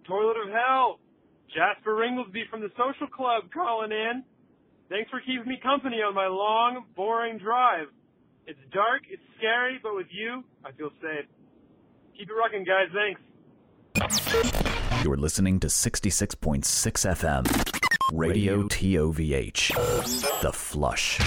Toilet of Hell. Jasper Ringlesby from the Social Club calling in. Thanks for keeping me company on my long, boring drive. It's dark, it's scary, but with you, I feel safe. Keep it rocking, guys. Thanks. You're listening to 66.6 FM. Radio TOVH. The Flush.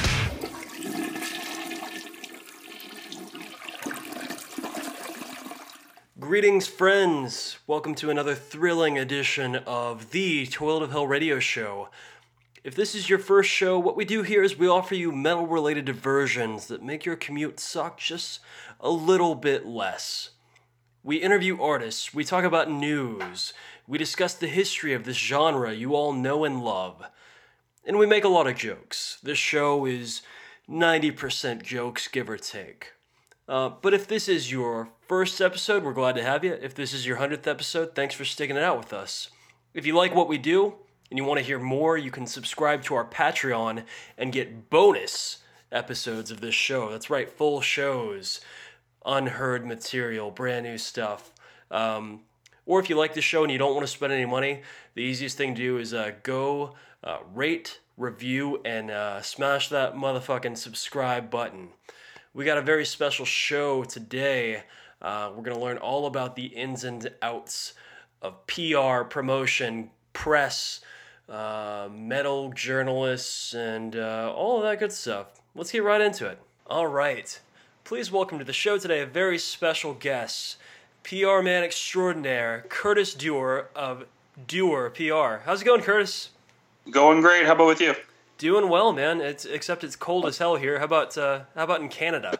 Greetings, friends. Welcome to another thrilling edition of the Toilet of Hell radio show. If this is your first show, what we do here is we offer you metal-related diversions that make your commute suck just a little bit less. We interview artists, we talk about news, we discuss the history of this genre you all know and love, and we make a lot of jokes. This show is 90% jokes, give or take. But if this is your first episode, we're glad to have you. If this is your 100th episode, thanks for sticking it out with us. If you like what we do and you want to hear more, you can subscribe to our Patreon and get bonus episodes of this show. That's right, full shows, unheard material, brand new stuff. Or if you like the show and you don't want to spend any money, the easiest thing to do is go rate, review, and smash that motherfucking subscribe button. We got a very special show today. We're going to learn all about the ins and outs of PR, promotion, press, metal journalists, and all of that good stuff. Let's get right into it. All right. Please welcome to the show today a very special guest, PR man extraordinaire, Curtis Dewar of Dewar PR. How's it going, Curtis? Going great. How about with you? Doing well, man. Except it's cold as hell here. How about in Canada?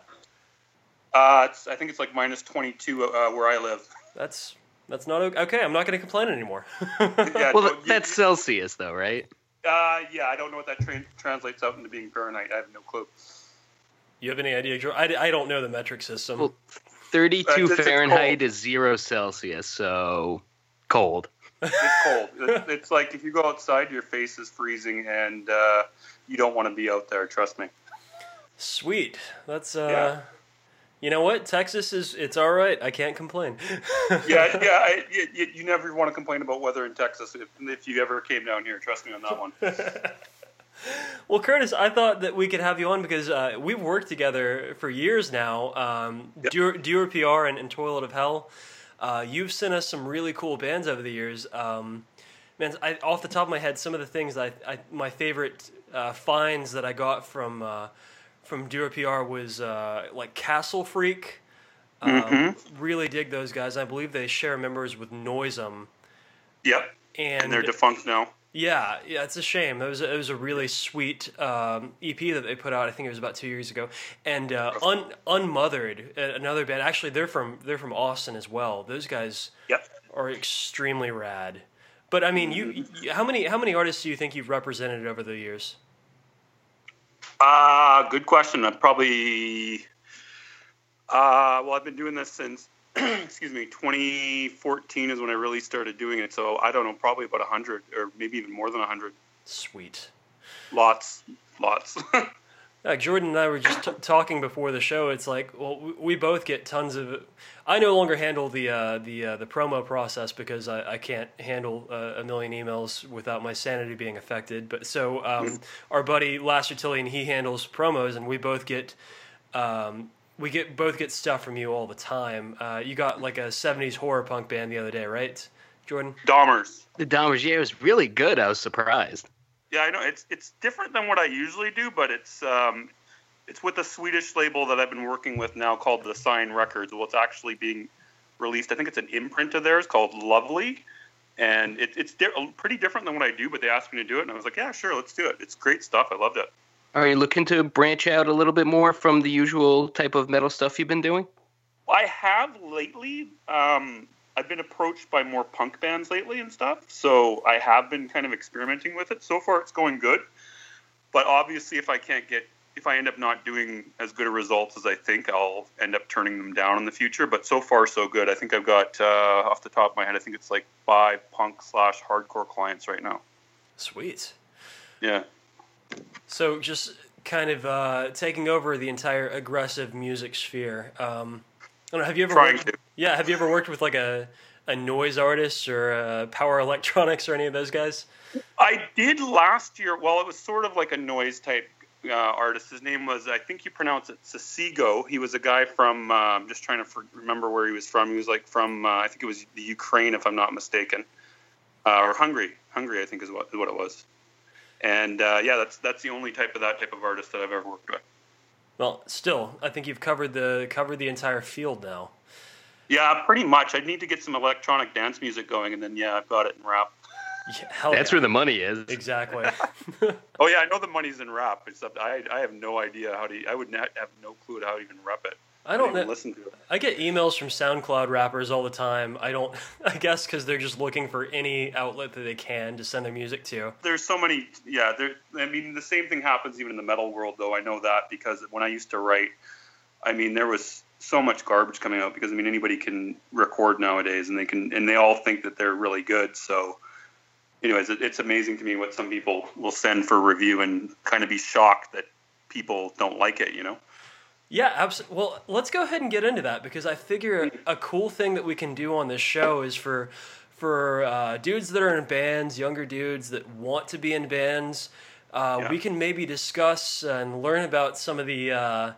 I think it's like minus 22 where I live. That's not okay. I'm not going to complain anymore. Yeah, well, that's Celsius, though, right? Yeah, I don't know what that translates out into being Fahrenheit. I have no clue. You have any idea, Joe? I don't know the metric system. Well, 32 Fahrenheit is 0 Celsius, so cold. It's cold. It's like if you go outside, your face is freezing, and you don't want to be out there. Trust me. Sweet. That's yeah. You know what? Texas it's all right. I can't complain. Yeah. You never want to complain about weather in Texas if you ever came down here. Trust me on that one. Well, Curtis, I thought that we could have you on because we've worked together for years now. Yep. Dewar PR and Toilet of Hell. You've sent us some really cool bands over the years. Man, off the top of my head, some of the things my favorite finds that I got from Dewar PR was like Castle Freak. Really dig those guys. I believe they share members with Noisem. Yep. And they're defunct now. Yeah, it's a shame. It was a really sweet EP that they put out. I think it was about 2 years ago. And Unmothered, another band. Actually, they're from Austin as well. Those guys are extremely rad. But I mean, you how many artists do you think you've represented over the years? Good question. I've probably I've been doing this since 2014 is when I really started doing it. So I don't know, probably about 100 or maybe even more than 100. Sweet. Lots. Jordan and I were just talking before the show. It's like, well, we both get tons of. I no longer handle the promo process because I can't handle a million emails without my sanity being affected. But so our buddy Last Utility, he handles promos, and we both get. Both get stuff from you all the time. You got like a 70s horror punk band the other day, right, Jordan? Dahmers. The Dahmers, yeah, it was really good. I was surprised. Yeah, I know. It's different than what I usually do, but it's with a Swedish label that I've been working with now called The Sign Records. Well, it's actually being released. I think it's an imprint of theirs called Lovely, and it's pretty different than what I do, but they asked me to do it, and I was like, yeah, sure, let's do it. It's great stuff. I loved it. Are you looking to branch out a little bit more from the usual type of metal stuff you've been doing? Well, I have lately. I've been approached by more punk bands lately and stuff, so I have been kind of experimenting with it. So far, it's going good. But obviously, if I end up not doing as good a results as I think, I'll end up turning them down in the future. But so far, so good. I think I've got, off the top of my head, I think it's like 5 punk/hardcore clients right now. Sweet. Yeah. So just kind of taking over the entire aggressive music sphere. I don't know, have you ever worked with like a a noise artist or power electronics or any of those guys? I did last year. Well, it was sort of like a noise type artist. His name was, I think you pronounce it Sasigo. He was a guy from, I'm just trying to remember where he was from. He was like from, I think it was the Ukraine, if I'm not mistaken, or Hungary. Hungary, I think is what it was. And yeah, that's the only type of artist that I've ever worked with. Well, still, I think you've covered the entire field now. Yeah, pretty much. I'd need to get some electronic dance music going, and then yeah, I've got it in rap. Yeah, that's where the money is. Exactly. Oh yeah, I know the money's in rap, except I have no idea I would not have no clue how to even rep it. I don't even listen to it. I get emails from SoundCloud rappers all the time. I guess because they're just looking for any outlet that they can to send their music to. There's so many, yeah. I mean, the same thing happens even in the metal world, though. I know that because when I used to write, I mean, there was so much garbage coming out because I mean anybody can record nowadays, and they all think that they're really good. So, anyways, it's amazing to me what some people will send for review and kind of be shocked that people don't like it. Yeah, absolutely. Well, let's go ahead and get into that because I figure a cool thing that we can do on this show is for dudes that are in bands, younger dudes that want to be in bands, we can maybe discuss and learn about some of the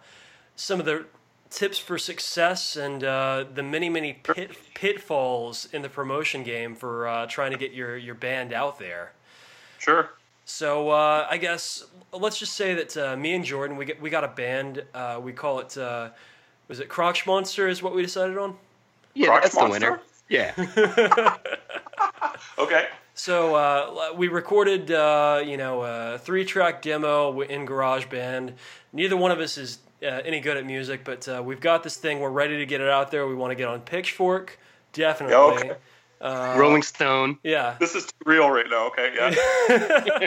tips for success and the many pitfalls in the promotion game for trying to get your band out there. Sure. So I guess let's just say that me and Jordan we got a band. We call it was it Crotch Monster is what we decided on? Yeah, Crotch that's Monster? the winner. Yeah. Okay. So we recorded a 3-track demo in GarageBand. Neither one of us is any good at music, but we've got this thing. We're ready to get it out there. We want to get on Pitchfork, definitely. Okay. Rolling Stone. Yeah. This is too real right now. Okay. Yeah.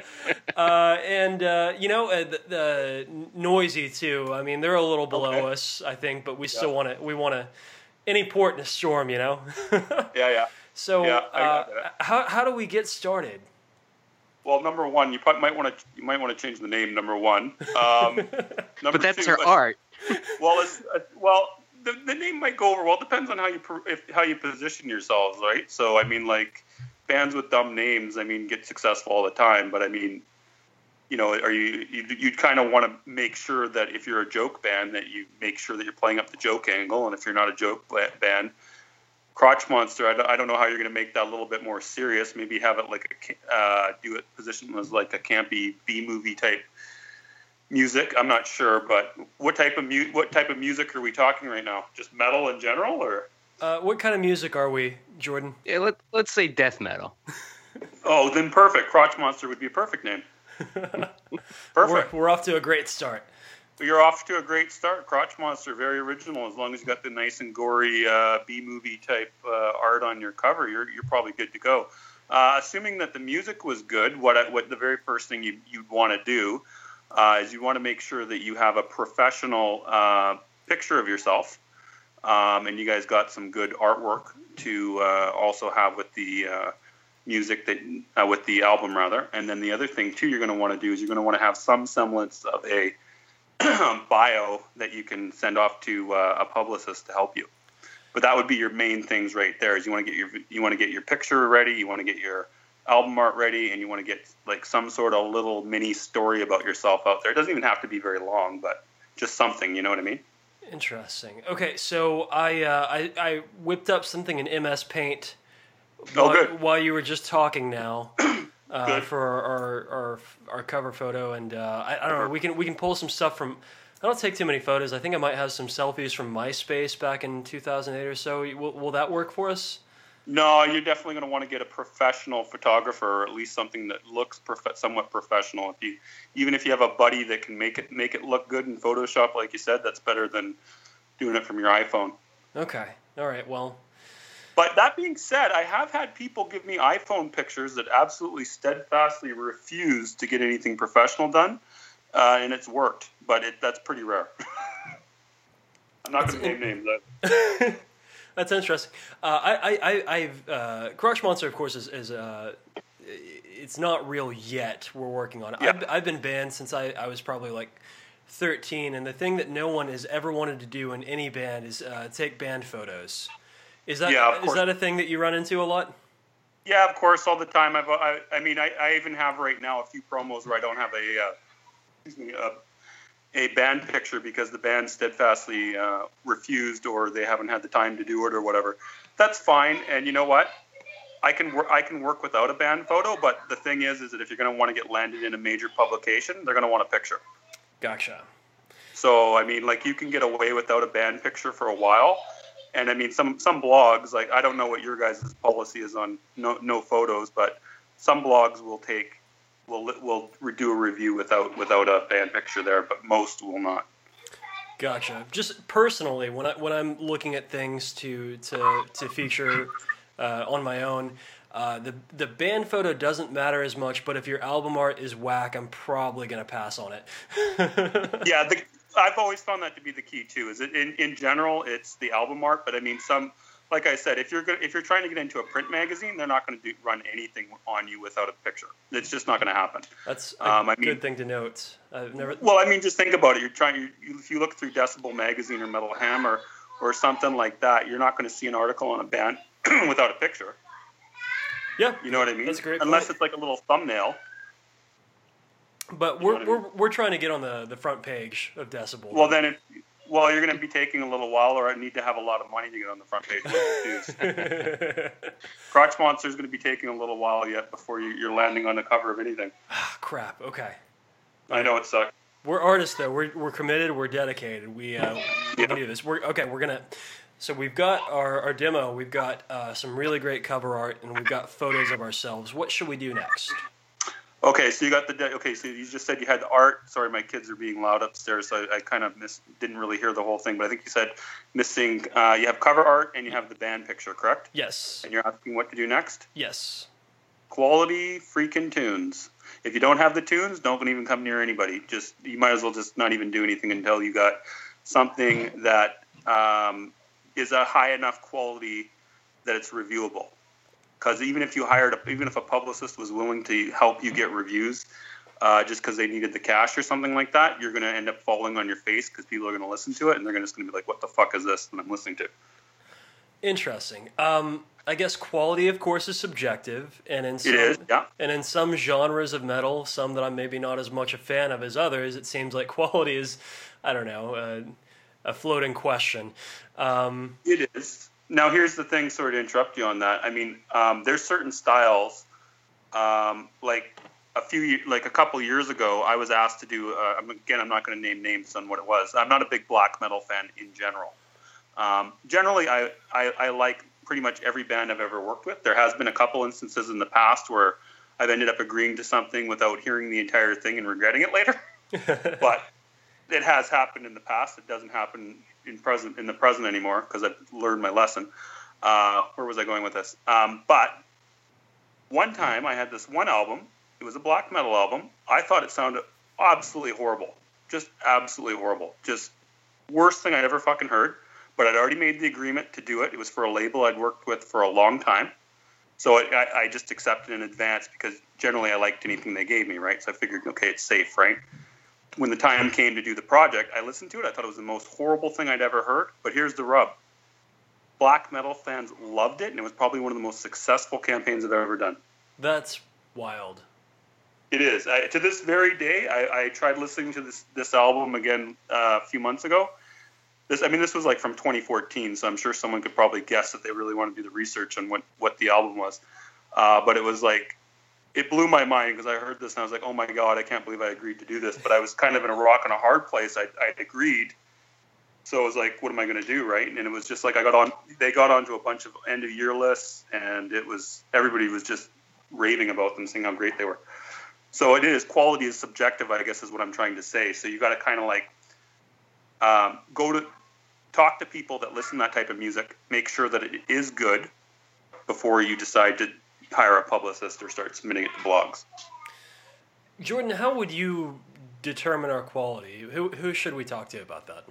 The Noisy too. I mean, they're a little below us, I think, but we still want to any port in a storm, Yeah. Yeah. So Yeah, how do we get started? Well, number one, you might want to change the name. Number one. But that's our art. Well, the name might go over well. It depends on how you position yourselves, right? So I mean, like bands with dumb names, I mean, get successful all the time. But I mean, you'd kind of want to make sure that if you're a joke band, that you make sure that you're playing up the joke angle, and if you're not a joke band, Crotch Monster, I don't know how you're going to make that a little bit more serious. Maybe have it like do it positioned as like a campy B-movie type music. I'm not sure, but what type of music are we talking right now? Just metal in general, or what kind of music are we, Jordan? Yeah, let's say death metal. Oh, then perfect. Crotch Monster would be a perfect name. Perfect. We're off to a great start. You're off to a great start. Crotch Monster, very original. As long as you got the nice and gory B-movie type art on your cover, you're probably good to go. Assuming that the music was good, what the very first thing you'd want to do is you want to make sure that you have a professional picture of yourself, and you guys got some good artwork to also have with the music that with the album rather. And then the other thing too you're going to want to do is you're going to want to have some semblance of a bio that you can send off to a publicist to help you. But that would be your main things right there. Is you want to get your picture ready, you want to get your album art ready, and you want to get like some sort of little mini story about yourself out there. It doesn't even have to be very long, but just something. You know what I mean? Interesting. Okay, so I whipped up something in MS Paint while you were just talking now. For our cover photo, and I don't know. We can pull some stuff from. I don't take too many photos. I think I might have some selfies from MySpace back in 2008 or so. Will that work for us? No, you're definitely going to want to get a professional photographer, or at least something that looks somewhat professional. Even if you have a buddy that can make it look good in Photoshop, like you said, that's better than doing it from your iPhone. Okay. All right. Well. But that being said, I have had people give me iPhone pictures that absolutely steadfastly refuse to get anything professional done, and it's worked. But that's pretty rare. I'm not going to name names. That's interesting. Crotch Monster, of course, is it's not real yet. We're working on it. Yeah. I've been banned since I was probably like 13, and the thing that no one has ever wanted to do in any band is take band photos. Is that a thing that you run into a lot? Yeah, of course, all the time. I mean, I even have right now a few promos where I don't have a band picture because the band steadfastly refused, or they haven't had the time to do it, or whatever. That's fine, and you know what? I can work without a band photo, but the thing is that if you're going to want to get landed in a major publication, they're going to want a picture. Gotcha. So, I mean, like, you can get away without a band picture for a while. And I mean, some blogs, like, I don't know what your guys' policy is on no photos, but some blogs will do a review without a band picture there, but most will not. Gotcha. Just personally, when I'm looking at things to feature on my own, the band photo doesn't matter as much, but if your album art is whack, I'm probably gonna pass on it. Yeah, I've always found that to be the key too. Is it in general, it's the album art, but I mean, like I said, if you're trying to get into a print magazine, they're not going to run anything on you without a picture. It's just not going to happen. That's a good thing to note. Well, I mean, just think about it. If you look through Decibel Magazine or Metal Hammer or something like that, you're not going to see an article on a band without a picture. Yeah, you know what I mean. That's a great Unless point. It's like a little thumbnail. But we're trying to get on the front page of Decibel. Well, then you're going to be taking a little while, or I need to have a lot of money to get on the front page. Crotch Monster is going to be taking a little while yet before you're landing on the cover of anything. Crap. Okay. I know it sucks. We're artists, though. We're committed. We're dedicated. We can do this. We're gonna. So we've got our demo. We've got some really great cover art, and we've got photos of ourselves. What should we do next? Okay, so you got so you just said you had the art. Sorry, my kids are being loud upstairs, so I kind of didn't really hear the whole thing, but I think you said missing. You have cover art and you have the band picture, correct? Yes. And you're asking what to do next? Yes. Quality freaking tunes. If you don't have the tunes, don't even come near anybody. You might as well just not even do anything until you got something that is a high enough quality that it's reviewable. Because even if a publicist was willing to help you get reviews, just because they needed the cash or something like that, you're going to end up falling on your face because people are going to listen to it and they're just going to be like, "What the fuck is this that I'm listening to?" Interesting. I guess quality, of course, is subjective, and in some genres of metal, some that I'm maybe not as much a fan of as others, it seems like quality is, I don't know, a floating question. It is. Now, here's the thing, sorry to interrupt you on that. I mean, there's certain styles, like a couple years ago, I was asked to do, again, I'm not going to name names on what it was. I'm not a big black metal fan in general. Generally, I like pretty much every band I've ever worked with. There has been a couple instances in the past where I've ended up agreeing to something without hearing the entire thing and regretting it later. But it has happened in the past. It doesn't happen in the present anymore because I've learned my lesson. Where was I going with this? But one time I had this one album. It was a black metal album. I thought it sounded absolutely horrible. Just absolutely horrible. Just worst thing I'd ever fucking heard. But I'd already made the agreement to do it. It was for a label I'd worked with for a long time. So I just accepted in advance because generally I liked anything they gave me, right? So I figured, okay, it's safe, right? When the time came to do the project, I listened to it. I thought it was the most horrible thing I'd ever heard. But here's the rub. Black metal fans loved it, and it was probably one of the most successful campaigns I've ever done. That's wild. It is. To this very day, I tried listening to this album again a few months ago. This was like from 2014, so I'm sure someone could probably guess that they really want to do the research on what the album was. But it was like, it blew my mind because I heard this and I was like, oh my God, I can't believe I agreed to do this. But I was kind of in a rock and a hard place. I'd agreed. So I was like, what am I going to do, right? And it was just like they got onto a bunch of end of year lists, and everybody was just raving about them, saying how great they were. So it is, quality is subjective, I guess is what I'm trying to say. So you got to kind of like talk to people that listen to that type of music, make sure that it is good before you decide to hire a publicist or start submitting it to blogs. Jordan, how would you determine our quality? Who should we talk to about that?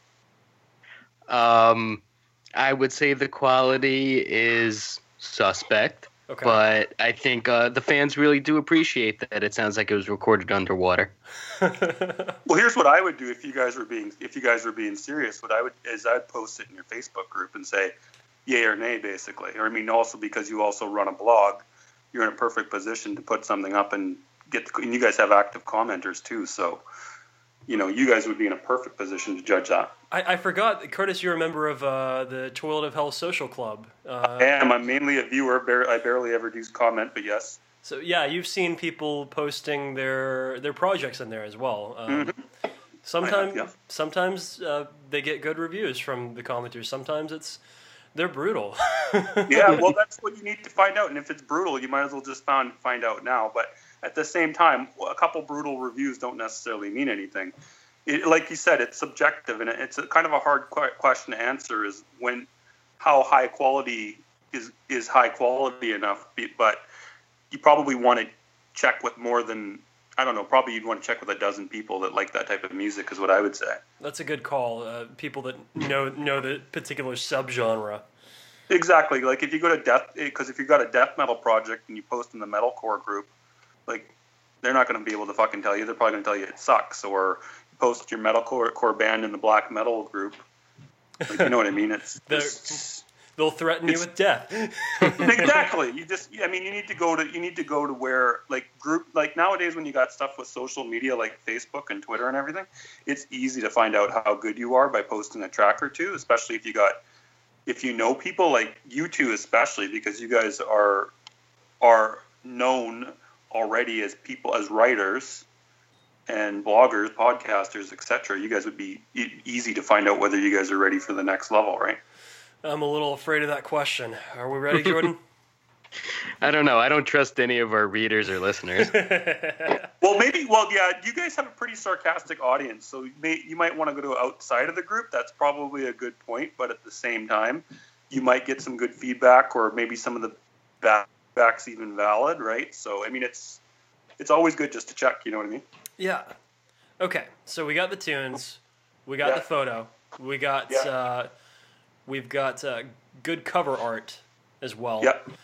I would say the quality is suspect, okay. But I think the fans really do appreciate that. It sounds like it was recorded underwater. Well, here's what I would do if you guys were being serious. What I would is I'd post it in your Facebook group and say, yay or nay, basically. Or I mean, also because you also run a blog, you're in a perfect position to put something up and and you guys have active commenters too, so you guys would be in a perfect position to judge that. I forgot, Curtis, you're a member of the Toilet of Hell Social Club. I am. I'm mainly a viewer. I barely ever do comment, but yes. So yeah, you've seen people posting their projects in there as well. Sometimes they get good reviews from the commenters. Sometimes they're brutal. Yeah, well, that's what you need to find out. And if it's brutal, you might as well just find out now. But at the same time, a couple brutal reviews don't necessarily mean anything. Like you said, it's subjective, and it's kind of a hard question to answer. Is how high quality is high quality enough? But you probably want to check with more than, I don't know, probably you'd want to check with a dozen people that like that type of music, is what I would say. That's a good call. People that know the particular subgenre. Exactly. Like if you go to because if you've got a death metal project and you post in the metalcore group, like they're not going to be able to fucking tell you. They're probably going to tell you it sucks. Or you post your metalcore band in the black metal group. Like, you know what I mean? They'll threaten you with death. Exactly. You need to go to where like nowadays when you got stuff with social media like Facebook and Twitter and everything, it's easy to find out how good you are by posting a track or two, especially if you know people like you two, especially because you guys are known already as writers and bloggers, podcasters, etc. You guys would be easy to find out whether you guys are ready for the next level, right? I'm a little afraid of that question. Are we ready, Jordan? I don't know. I don't trust any of our readers or listeners. Well, yeah, you guys have a pretty sarcastic audience, so you might want to go to outside of the group. That's probably a good point, but at the same time, you might get some good feedback, or maybe some of the back's even valid, right? So, I mean, it's always good just to check, you know what I mean? Yeah. Okay, so we got the tunes, we got the photo, we got... We've got good cover art as well.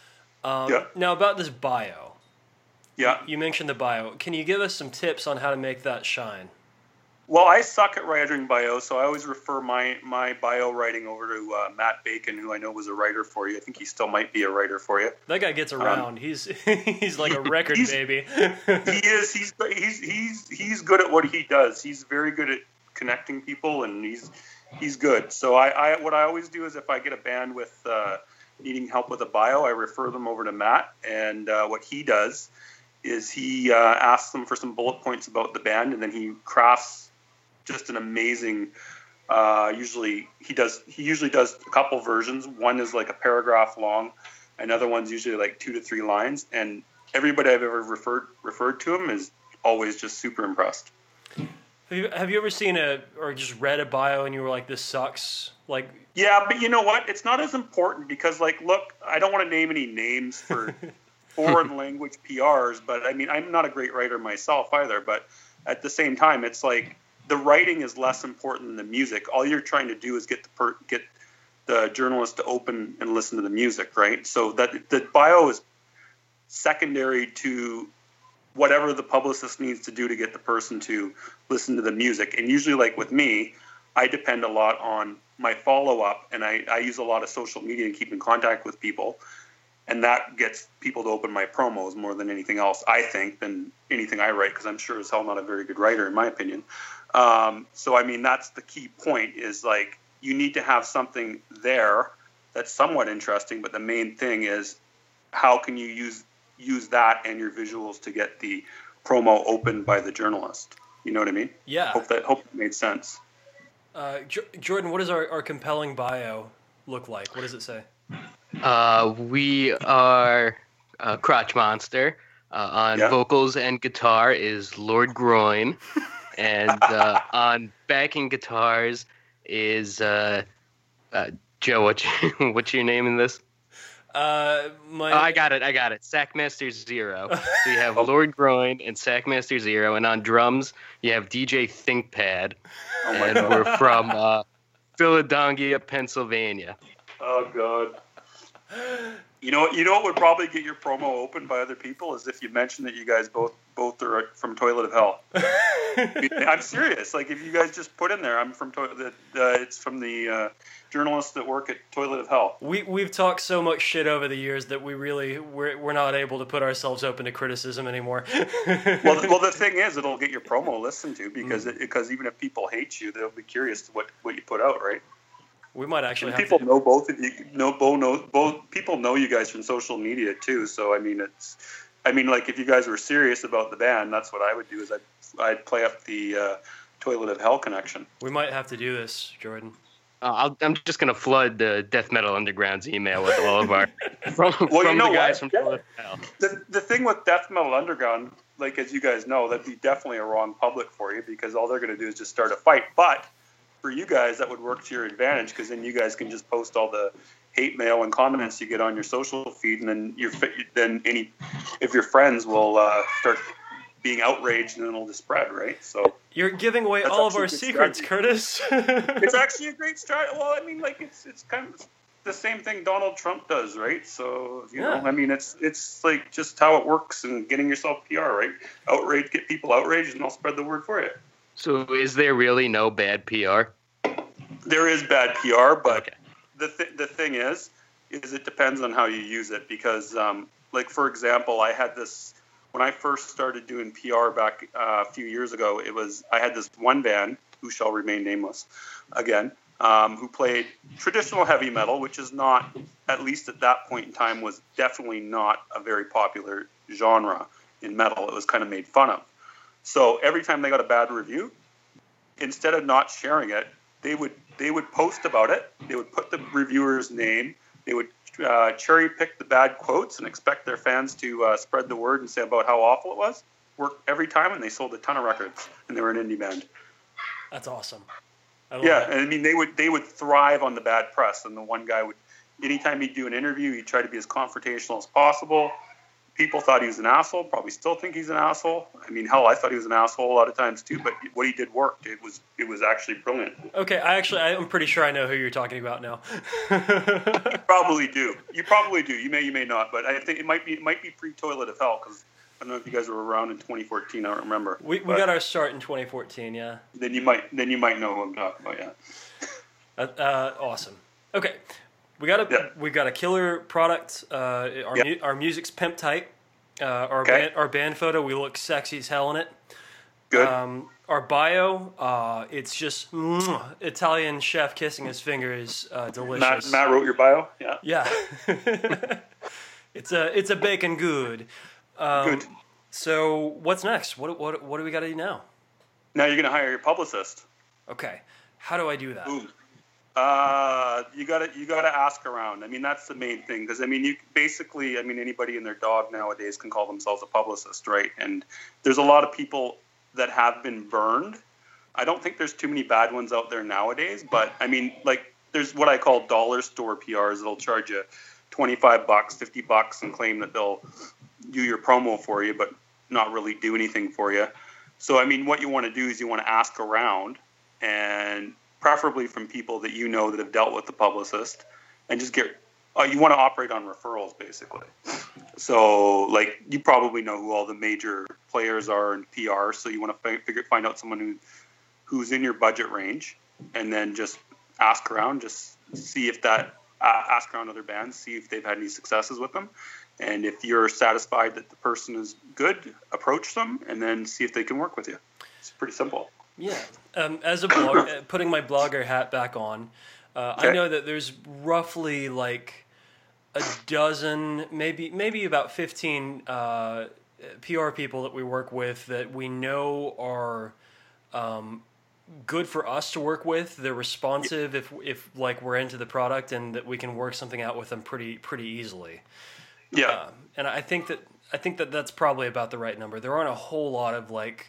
Now about this bio. Yeah. You mentioned the bio. Can you give us some tips on how to make that shine? Well, I suck at writing bio, so I always refer my bio writing over to Matt Bacon, who I know was a writer for you. I think he still might be a writer for you. That guy gets around. He's like a record baby. He is. He's good at what he does. He's very good at connecting people, and he's good. So what I always do is if I get a band with needing help with a bio, I refer them over to Matt, and what he does is he asks them for some bullet points about the band, and then he crafts just an amazing. He usually does a couple versions. One is like a paragraph long, another one's usually like 2 to 3 lines, and everybody I've ever referred to him is always just super impressed. Have you ever seen or just read a bio and you were like, this sucks? Yeah, but you know what? It's not as important because, look, I don't want to name any names for foreign language PRs, but I mean, I'm not a great writer myself either. But at the same time, it's like the writing is less important than the music. All you're trying to do is get the journalist to open and listen to the music, right? So that the bio is secondary to whatever the publicist needs to do to get the person to listen to the music. And usually, like with me, I depend a lot on my follow-up, and I use a lot of social media and keep in contact with people. And that gets people to open my promos more than anything else, I think, than anything I write, because I'm sure as hell not a very good writer, in my opinion. So, I mean, that's the key point is, you need to have something there that's somewhat interesting, but the main thing is how can you use that and your visuals to get the promo opened by the journalist. You know what I mean? Yeah. Hope that made sense. Jordan, what does our compelling bio look like? What does it say? We are Crotch Monster. On vocals and guitar is Lord Groin. And on backing guitars is Joe, what's your name in this? I got it. Sackmaster Zero. So you have Lord Groin and Sackmaster Zero, and on drums you have DJ ThinkPad. And God. We're from Philadelphia, Pennsylvania. Oh God. You know what would probably get your promo opened by other people is if you mention that you guys both are from Toilet of Hell. I'm serious. Like if you guys just put in there, I'm from it's from the journalists that work at Toilet of Hell. We've talked so much shit over the years that we're not able to put ourselves open to criticism anymore. well, the thing is, it'll get your promo listened to because even if people hate you, they'll be curious to what you put out, right? We might actually have people to know both of you. Both people know you guys from social media too. So I mean, like if you guys were serious about the band, that's what I would do. Is I'd play up the Toilet of Hell connection. We might have to do this, Jordan. I'm just gonna flood the Death Metal Underground's email with all of our from the guys from Toilet of Hell. The thing with Death Metal Underground, like as you guys know, that'd be definitely a wrong public for you because all they're gonna do is just start a fight, but for you guys, that would work to your advantage because then you guys can just post all the hate mail and comments you get on your social feed, and then if your friends will start being outraged, and then it'll just spread, right? So you're giving away all of our secrets, Curtis. It's actually a great strategy. Well, I mean, like it's kind of the same thing Donald Trump does, right? So you know, I mean, it's like just how it works and getting yourself PR, right? Outrage, get people outraged, and I'll spread the word for you. So is there really no bad PR? There is bad PR, but the thing is it depends on how you use it because, like, for example, I had this, when I first started doing PR back a few years ago, I had this one band, who shall remain nameless, again, who played traditional heavy metal, which is not, at least at that point in time, was definitely not a very popular genre in metal. It was kind of made fun of. So every time they got a bad review, instead of not sharing it, they would post about it. They would put the reviewer's name. They would cherry pick the bad quotes and expect their fans to spread the word and say about how awful it was. Worked every time, and they sold a ton of records, and they were an indie band. That's awesome. And I mean they would thrive on the bad press. And the one guy would, anytime he'd do an interview, he'd try to be as confrontational as possible. People thought he was an asshole, probably still think he's an asshole. I mean, hell, I thought he was an asshole a lot of times too, but what he did worked. It was actually brilliant. Okay, I'm pretty sure I know who you're talking about now. You probably do. You may not, but I think it might be pre-Toilet of Hell because I don't know if you guys were around in 2014. I don't remember. We got our start in 2014, yeah. Then you might know who I'm talking about, yeah. Awesome. Okay. We got a killer product. Our music's pimp tight. Our band photo, we look sexy as hell in it. Good. Our bio, it's just Italian chef kissing his fingers, delicious. Matt wrote your bio. Yeah. Yeah. it's a bacon good. Good. So what's next? What do we got to do now? Now you're gonna hire your publicist. Okay. How do I do that? Ooh. You gotta ask around. I mean, that's the main thing because I mean, anybody and their dog nowadays can call themselves a publicist, right? And there's a lot of people that have been burned. I don't think there's too many bad ones out there nowadays, but I mean, like, there's what I call dollar store PRs that'll charge you $25, $50, and claim that they'll do your promo for you, but not really do anything for you. So, I mean, what you want to do is you want to ask around, and preferably from people that you know that have dealt with the publicist, and just you want to operate on referrals, basically. So, like, you probably know who all the major players are in PR, so you want to find out someone who's in your budget range, and then just ask around, just see if ask around other bands, see if they've had any successes with them. And if you're satisfied that the person is good, approach them, and then see if they can work with you. It's pretty simple. Yeah. As a blogger, putting my blogger hat back on, okay. I know that there's roughly like a dozen, maybe about 15 PR people that we work with that we know are good for us to work with. They're responsive if like we're into the product, and that we can work something out with them pretty easily. Yeah. And I think that that's probably about the right number. There aren't a whole lot of like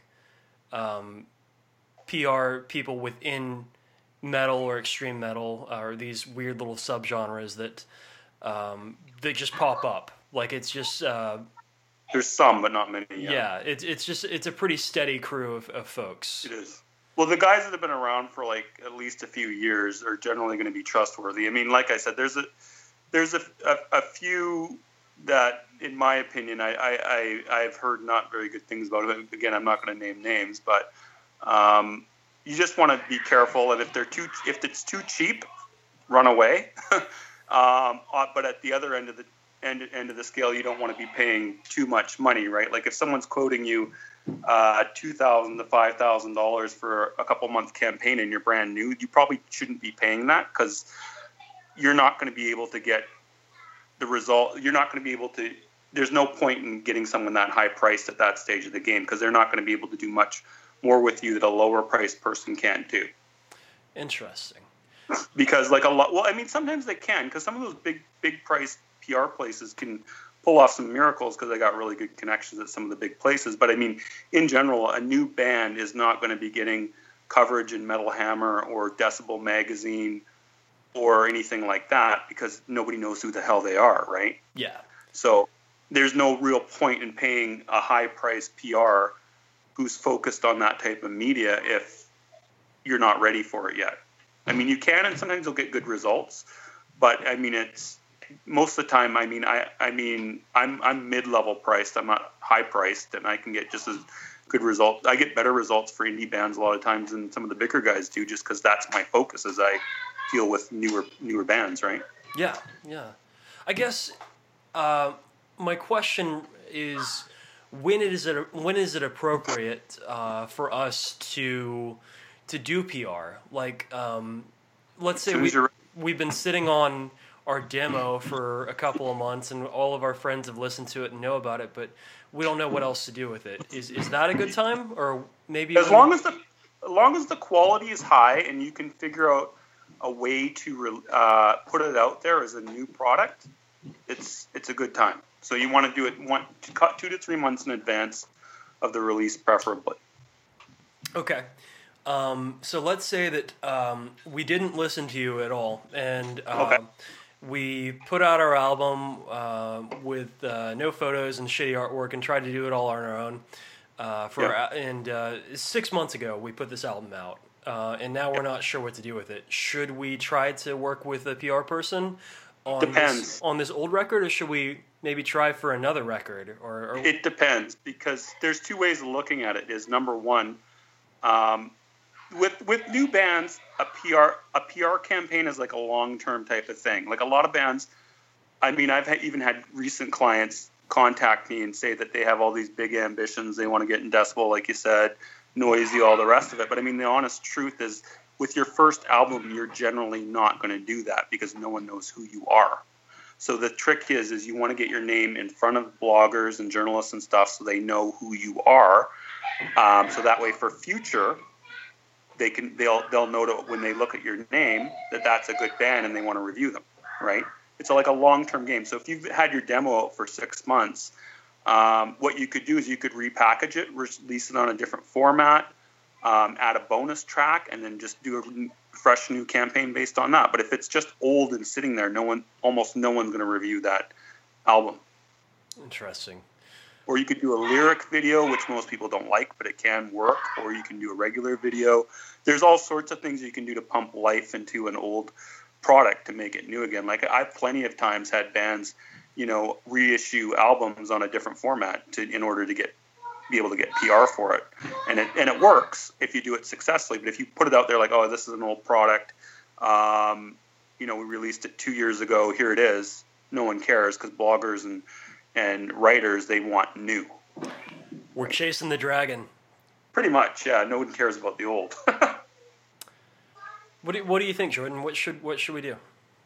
PR people within metal or extreme metal or these weird little subgenres that just pop up. Like, it's just there's some, but not many. Yeah, it's a pretty steady crew of folks. It is. Well, the guys that have been around for like at least a few years are generally going to be trustworthy. I mean, like I said, there's a few that, in my opinion, I've heard not very good things about it. Again, I'm not going to name names, but you just want to be careful. And if it's too cheap, run away. But at the other end of the scale, you don't want to be paying too much money, right? Like if someone's quoting you $2,000 to $5,000 for a couple month campaign and you're brand new, you probably shouldn't be paying that, because you're not going to be able to get the result. You're not going to be able to. There's no point in getting someone that high priced at that stage of the game, because they're not going to be able to do much more with you that a lower priced person can't do. Interesting. Because sometimes they can, because some of those big price PR places can pull off some miracles because they got really good connections at some of the big places. But I mean, in general, a new band is not going to be getting coverage in Metal Hammer or Decibel Magazine or anything like that, because nobody knows who the hell they are, right? Yeah. So there's no real point in paying a high-priced PR who's focused on that type of media if you're not ready for it yet. I mean, you can, and sometimes you'll get good results, but I mean, it's most of the time. I mean, I'm mid-level priced. I'm not high-priced, and I can get just as good results. I get better results for indie bands a lot of times than some of the bigger guys do, just because that's my focus as I deal with newer bands, right? Yeah. I guess my question is, when is it appropriate for us to do PR? Like, let's say we've been sitting on our demo for a couple of months, and all of our friends have listened to it and know about it, but we don't know what else to do with it. Is that a good time, or maybe as long as the quality is high and you can figure out a way to put it out there as a new product, it's a good time. So you want to do it 2 to 3 months in advance of the release, preferably. Okay. So let's say that we didn't listen to you at all, and we put out our album with no photos and shitty artwork, and tried to do it all on our own. And 6 months ago, we put this album out. And now we're not sure what to do with it. Should we try to work with a PR person on this old record, or should we maybe try for another record? Or it depends, because there's two ways of looking at it. Is number one, with new bands, a PR campaign is like a long-term type of thing. Like a lot of bands, I mean, I've even had recent clients contact me and say that they have all these big ambitions. They want to get in decibel, like you said, noisy, all the rest of it. But I mean, the honest truth is, with your first album, you're generally not going to do that, because no one knows who you are. So the trick is you want to get your name in front of bloggers and journalists and stuff, so they know who you are. So that way, for future, they'll know when they look at your name that that's a good band and they want to review them, right? It's like a long-term game. So if you've had your demo out for 6 months, what you could do is you could repackage it, release it on a different format, add a bonus track, and then just do a fresh new campaign based on that. But if it's just old and sitting there, almost no one's going to review that album. Interesting. Or you could do a lyric video, which most people don't like, but it can work. Or you can do a regular video. There's all sorts of things you can do to pump life into an old product to make it new again. Like I've plenty of times had bands, reissue albums on a different format in order to be able to get PR for it, and it works if you do it successfully. But if you put it out there like, oh, this is an old product, we released it 2 years ago, here it is, no one cares, because bloggers and writers, they want new. We're chasing the dragon. Pretty much, yeah. No one cares about the old. What do you think, Jordan? What should we do?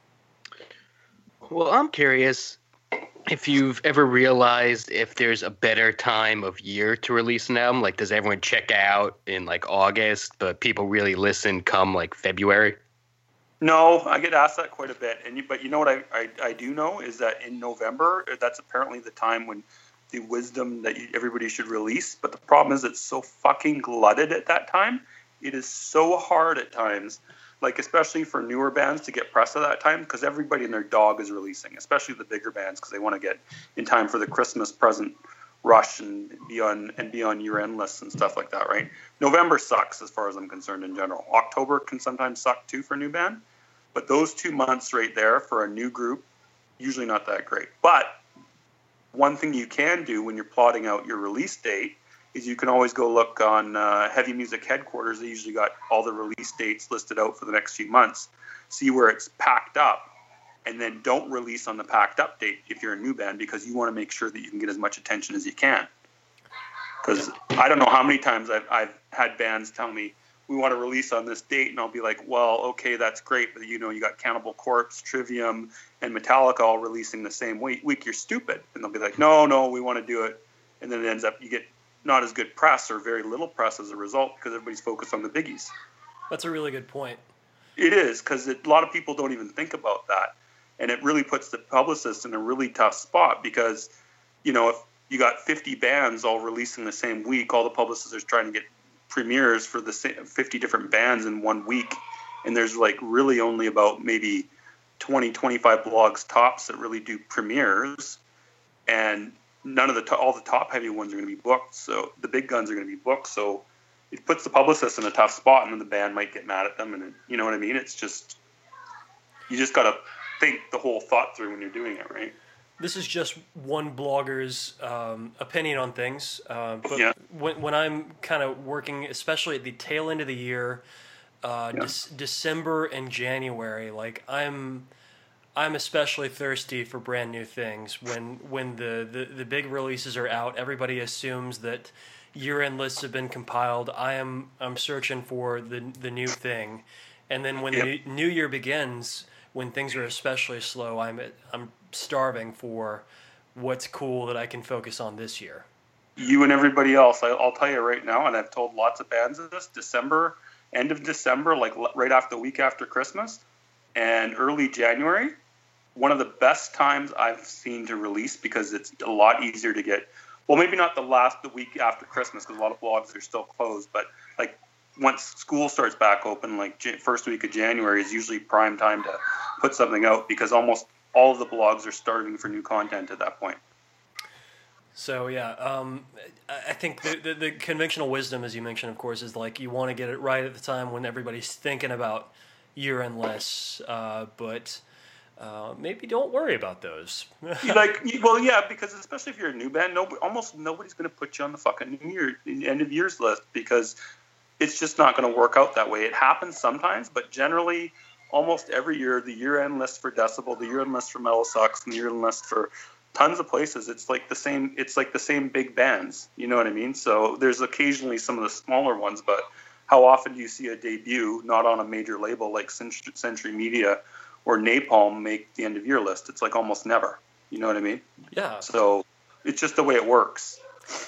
Well, I'm curious if you've ever realized if there's a better time of year to release an album. Like, does everyone check out in like August, but people really listen come like February? No, I get asked that quite a bit. But you know what I do know is that in November, that's apparently the time when the wisdom that everybody should release. But the problem is it's so fucking glutted at that time. It is so hard at times, like especially for newer bands to get press at that time, because everybody and their dog is releasing, especially the bigger bands, because they want to get in time for the Christmas present rush and be on year-end lists and stuff like that, right? November sucks as far as I'm concerned in general. October can sometimes suck too for a new band, but those 2 months right there for a new group usually not that great. But one thing you can do when you're plotting out your release date is you can always go look on Heavy Music Headquarters. They usually got all the release dates listed out for the next few months. See where it's packed up, and then don't release on the packed up date if you're a new band, because you want to make sure that you can get as much attention as you can. Because I don't know how many times I've had bands tell me, we want to release on this date, and I'll be like, well, okay, that's great, but you got Cannibal Corpse, Trivium, and Metallica all releasing the same week. You're stupid. And they'll be like, no, we want to do it. And then it ends up you get not as good press or very little press as a result because everybody's focused on the biggies. That's a really good point. It is, because a lot of people don't even think about that. And it really puts the publicists in a really tough spot because, if you got 50 bands all releasing the same week, all the publicists are trying to get premieres for the 50 different bands in 1 week. And there's like really only about maybe 20, 25 blogs tops that really do premieres. And none of all the top heavy ones are going to be booked. So the big guns are going to be booked. So it puts the publicist in a tough spot, and then the band might get mad at them. And you know what I mean? It's just, you just got to think the whole thought through when you're doing it, right? This is just one blogger's opinion on things. But yeah. when I'm kind of working, especially at the tail end of the year, December and January, like I'm especially thirsty for brand new things. When the big releases are out, everybody assumes that year-end lists have been compiled. I'm searching for the new thing, and then when the new year begins, when things are especially slow, I'm starving for what's cool that I can focus on this year. You and everybody else, I'll tell you right now, and I've told lots of bands of this, end of December, like right after the week after Christmas, and early January, one of the best times I've seen to release, because it's a lot easier to get, well, maybe not the week after Christmas, because a lot of blogs are still closed, but like once school starts back open, like first week of January is usually prime time to put something out, because almost all of the blogs are starving for new content at that point. So yeah, I think the conventional wisdom, as you mentioned, of course, is like you want to get it right at the time when everybody's thinking about year-end lists, but maybe don't worry about those. Well, yeah, because especially if you're a new band, almost nobody's going to put you on the fucking end of year's list, because it's just not going to work out that way. It happens sometimes, but generally, almost every year, the year-end list for Decibel, the year-end list for Metal Sucks, and the year-end list for tons of places, it's like the same big bands. You know what I mean? So there's occasionally some of the smaller ones, but how often do you see a debut not on a major label like Century Media or Napalm make the end of year list? It's like almost never. You know what I mean? Yeah. So it's just the way it works.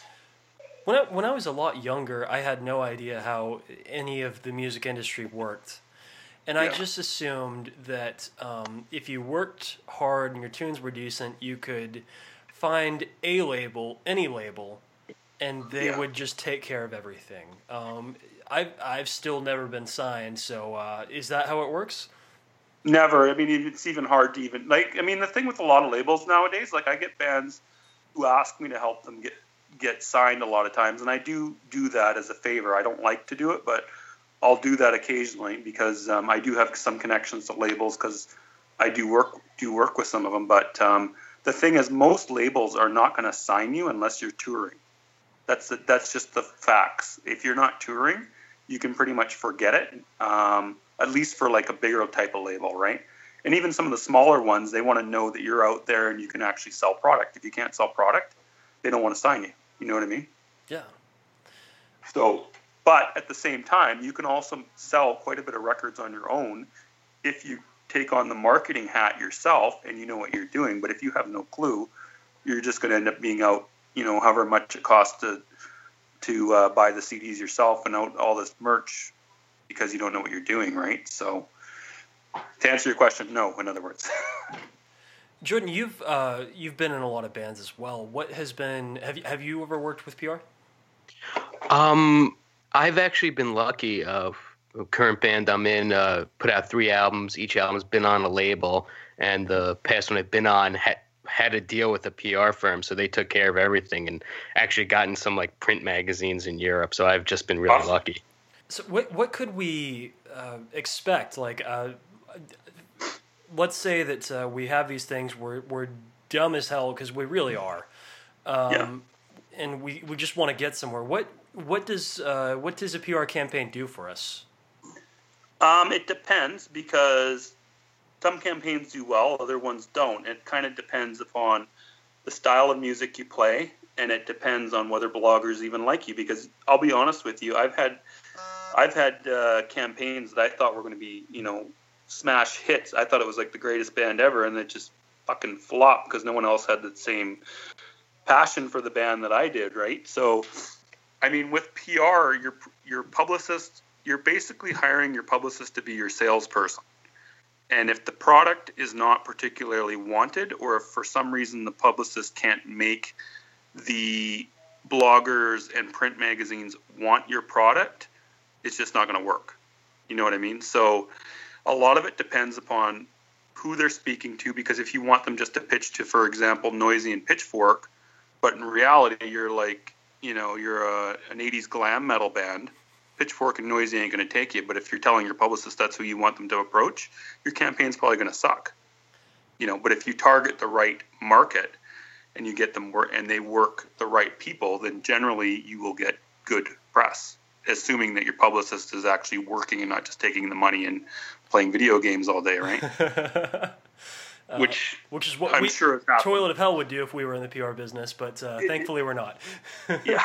When I was a lot younger, I had no idea how any of the music industry worked. And I just assumed that if you worked hard and your tunes were decent, you could find a label, any label, and they would just take care of everything. I've still never been signed, so is that how it works? Never. I mean, it's even hard to even, the thing with a lot of labels nowadays, like I get bands who ask me to help them get signed a lot of times, and I do that as a favor. I don't like to do it, but I'll do that occasionally because I do have some connections to labels, because I do work with some of them. But the thing is, most labels are not going to sign you unless you're touring. That's just the facts. If you're not touring, you can pretty much forget it. At least for like a bigger type of label, right? And even some of the smaller ones, they want to know that you're out there and you can actually sell product. If you can't sell product, they don't want to sign you. You know what I mean? Yeah. So. But at the same time, you can also sell quite a bit of records on your own if you take on the marketing hat yourself and you know what you're doing. But if you have no clue, you're just going to end up being out, however much it costs to buy the CDs yourself and out all this merch because you don't know what you're doing, right? So to answer your question, no, in other words. Jordan, you've been in a lot of bands as well. What has been have you ever worked with PR? I've actually been lucky. The current band I'm in put out 3 albums. Each album's been on a label, and the past one I've been on had a deal with a PR firm, so they took care of everything and actually gotten some like print magazines in Europe. So I've just been really lucky. So what could we expect? Like let's say that we have these things, we're dumb as hell, because we really are. And we just want to get somewhere. What does a PR campaign do for us? It depends, because some campaigns do well, other ones don't. It kind of depends upon the style of music you play, and it depends on whether bloggers even like you. Because I'll be honest with you, I've had campaigns that I thought were going to be, smash hits. I thought it was like the greatest band ever, and it just fucking flopped because no one else had the same passion for the band that I did, right? So, I mean, with PR, your publicist, you're basically hiring your publicist to be your salesperson. And if the product is not particularly wanted, or if for some reason the publicist can't make the bloggers and print magazines want your product, it's just not going to work. You know what I mean? So a lot of it depends upon who they're speaking to, because if you want them just to pitch to, for example, Noisy and Pitchfork, but in reality you're like, you're an 80s glam metal band, Pitchfork and Noisy ain't going to take you. But if you're telling your publicist that's who you want them to approach, your campaign's probably going to suck. But if you target the right market and you get them and they work the right people, then generally you will get good press, assuming that your publicist is actually working and not just taking the money and playing video games all day, right? Which is what I'm sure Toilet of Hell would do if we were in the PR business, but thankfully we're not. Yeah.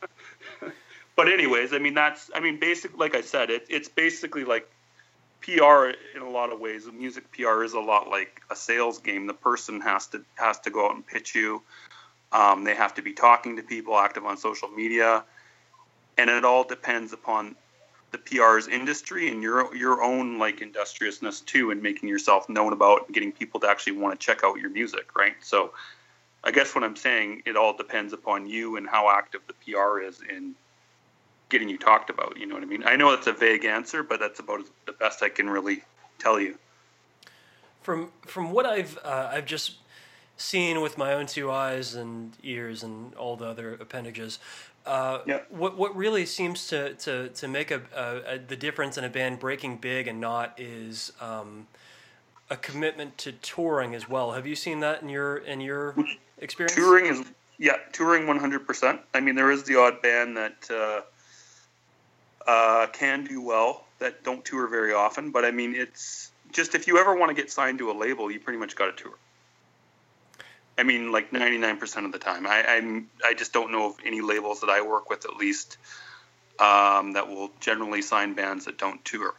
But anyways, basically, like I said, it's basically like PR in a lot of ways. Music PR is a lot like a sales game. The person has to go out and pitch you. They have to be talking to people, active on social media, and it all depends upon the PR's industry and your own like industriousness too, and making yourself known about, getting people to actually want to check out your music, right? So, I guess what I'm saying, it all depends upon you and how active the PR is in getting you talked about. You know what I mean? I know it's a vague answer, but that's about the best I can really tell you. From what I've just seen with my own two eyes and ears and all the other appendages, what really seems to make the difference in a band breaking big and not is a commitment to touring as well. Have you seen that in your experience? Touring 100%. I mean, there is the odd band that can do well that don't tour very often, but I mean, it's just, if you ever want to get signed to a label, you pretty much got to tour. I mean, like 99% of the time. I just don't know of any labels that I work with, at least, that will generally sign bands that don't tour.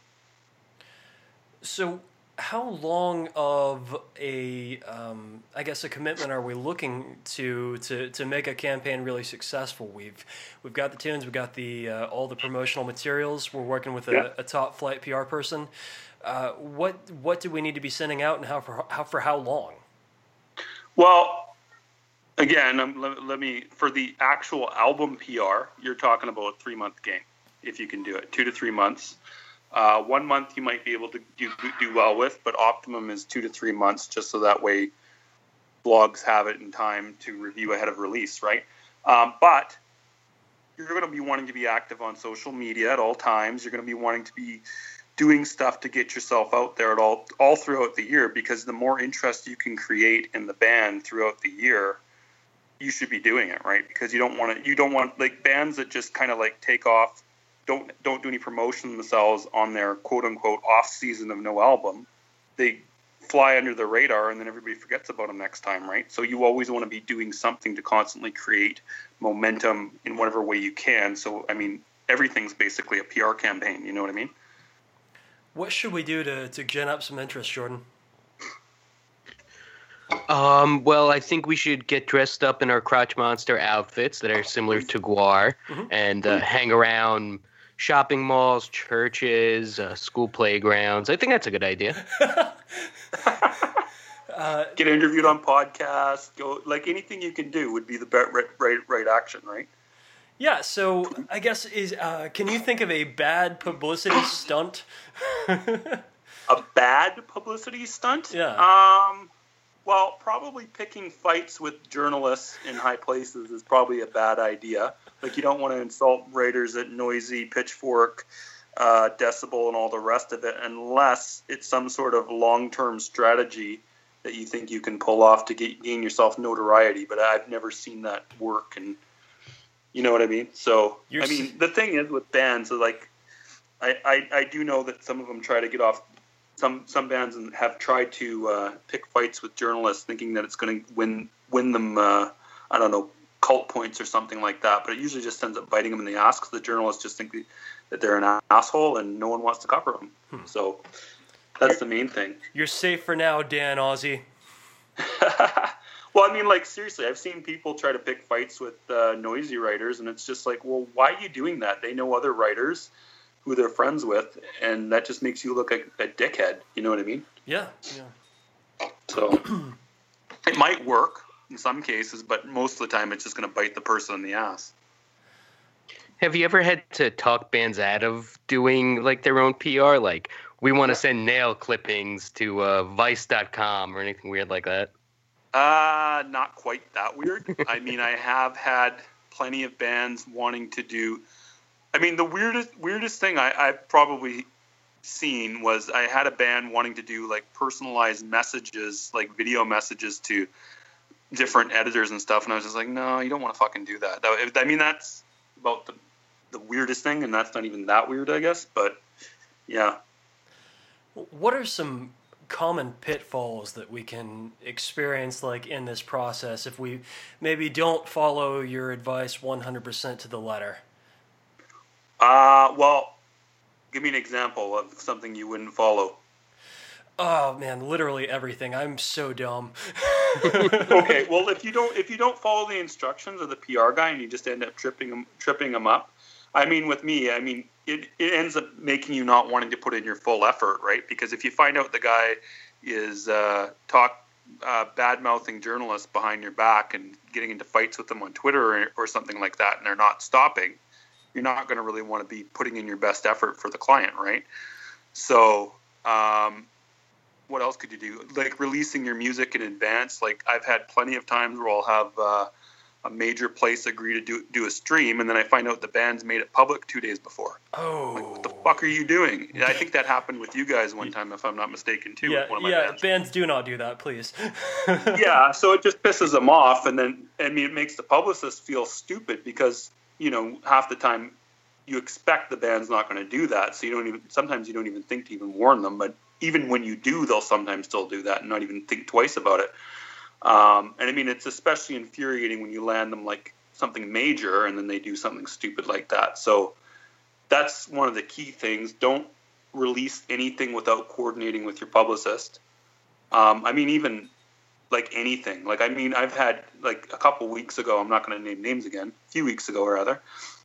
So how long of a commitment are we looking to make a campaign really successful? We've got the tunes, we've got the all the promotional materials. We're working with a top flight PR person. What do we need to be sending out, and for how long? Well, again, for the actual album PR, you're talking about a 3-month game if you can do it, 2 to 3 months. 1 month you might be able to do well with, but optimum is 2 to 3 months, just so that way blogs have it in time to review ahead of release, right? But you're going to be wanting to be active on social media at all times. You're going to be wanting to be doing stuff to get yourself out there at all throughout the year, because the more interest you can create in the band throughout the year, you should be doing it, right? Because you don't want like bands that just kind of like take off, don't do any promotion themselves on their quote unquote off season of no album. They fly under the radar and then everybody forgets about them next time, right? So you always want to be doing something to constantly create momentum in whatever way you can. So, I mean, everything's basically a PR campaign, you know what I mean? What should we do to gen up some interest, Jordan? Well, I think we should get dressed up in our Crotch Monster outfits that are similar to Gwar, and hang around shopping malls, churches, school playgrounds. I think that's a good idea. Get interviewed on podcasts. Go, like, anything you can do would be the right action, right? Yeah, so I guess can you think of a bad publicity stunt? A bad publicity stunt? Yeah. Well, probably picking fights with journalists in high places is probably a bad idea. Like, you don't want to insult writers at Noisy, Pitchfork, decibel and all the rest of it, unless it's some sort of long-term strategy that you think you can pull off to gain yourself notoriety. But I've never seen that work, and you know what I mean? So, the thing is with bands, like, I do know that some of them try to get off, some bands have tried to pick fights with journalists thinking that it's going to win them, I don't know, cult points or something like that, but it usually just ends up biting them in the ass because the journalists just think that they're an asshole and no one wants to cover them. So that's the main thing. You're safe for now, Dan Aussie. Well, I mean, like, seriously, I've seen people try to pick fights with noisy writers, and it's just like, well, why are you doing that? They know other writers who they're friends with, and that just makes you look like a dickhead. You know what I mean? Yeah. So it might work in some cases, but most of the time it's just going to bite the person in the ass. Have you ever had to talk bands out of doing, like, their own PR? Like, we want to send nail clippings to Vice.com or anything weird like that? Not quite that weird. I mean, I have had plenty of bands wanting to do. I mean, the weirdest thing I've probably seen was I had a band wanting to do like personalized messages, like video messages to different editors and stuff, and I was just like, no, you don't want to fucking do that. I mean, that's about the weirdest thing, and that's not even that weird, I guess. But yeah. What are some common pitfalls that we can experience, like, in this process if we maybe don't follow your advice 100% to the letter? Well, give me an example of something you wouldn't follow. Oh man, literally everything. I'm so dumb. Okay, well, if you don't follow the instructions of the PR guy and you just end up tripping them up, I mean, with me, I mean, it ends up making you not wanting to put in your full effort, right? Because if you find out the guy is bad-mouthing journalists behind your back and getting into fights with them on Twitter or something like that, and they're not stopping, you're not going to really want to be putting in your best effort for the client, right? So, what else could you do? Like releasing your music in advance. Like I've had plenty of times where I'll have a major place agree to do a stream, and then I find out the band's made it public 2 days before. Oh. Like, what the fuck are you doing? And I think that happened with you guys one time, if I'm not mistaken, too. With one of my bands. Bands do not do that, please. Yeah, so it just pisses them off, and then it makes the publicist feel stupid because, you know, half the time you expect the band's not going to do that, so sometimes you don't even think to even warn them, but even when you do, they'll sometimes still do that and not even think twice about it. And I mean, it's especially infuriating when you land them like something major and then they do something stupid like that. So that's one of the key things. Don't release anything without coordinating with your publicist. I mean, even like anything. Like, I mean, I've had like a couple weeks ago, I'm not going to name names again, a few weeks ago rather,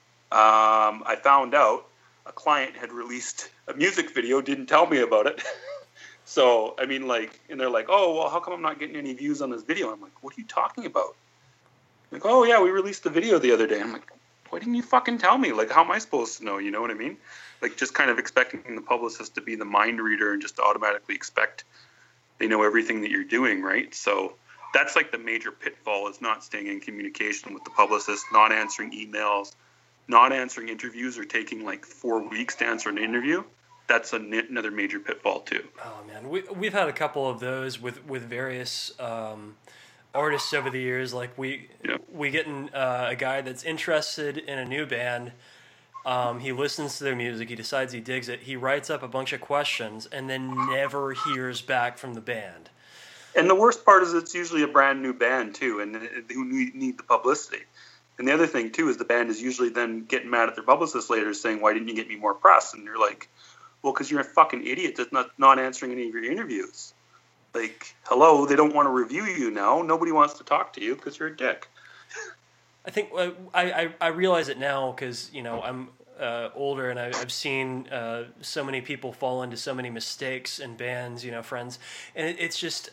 I found out a client had released a music video, didn't tell me about it. So, I mean, like, and they're like, oh, well, how come I'm not getting any views on this video? I'm like, what are you talking about? Like, oh, yeah, we released the video the other day. I'm like, why didn't you fucking tell me? Like, how am I supposed to know? You know what I mean? Like, just kind of expecting the publicist to be the mind reader and just automatically expect they know everything that you're doing, right? So that's like the major pitfall is not staying in communication with the publicist, not answering emails, not answering interviews or taking like 4 weeks to answer an interview. That's another major pitfall too. Oh man, we've had a couple of those with various artists over the years. Like we get a guy that's interested in a new band. He listens to their music. He decides he digs it. He writes up a bunch of questions and then never hears back from the band. And the worst part is it's usually a brand new band too, and who need the publicity. And the other thing too is the band is usually then getting mad at their publicist later, saying, "Why didn't you get me more press?" And you're like, well, because you're a fucking idiot that's not answering any of your interviews. Like, hello, they don't want to review you now. Nobody wants to talk to you because you're a dick. I think I realize it now because, you know, I'm older and I've seen so many people fall into so many mistakes in bands, you know, friends. And it's just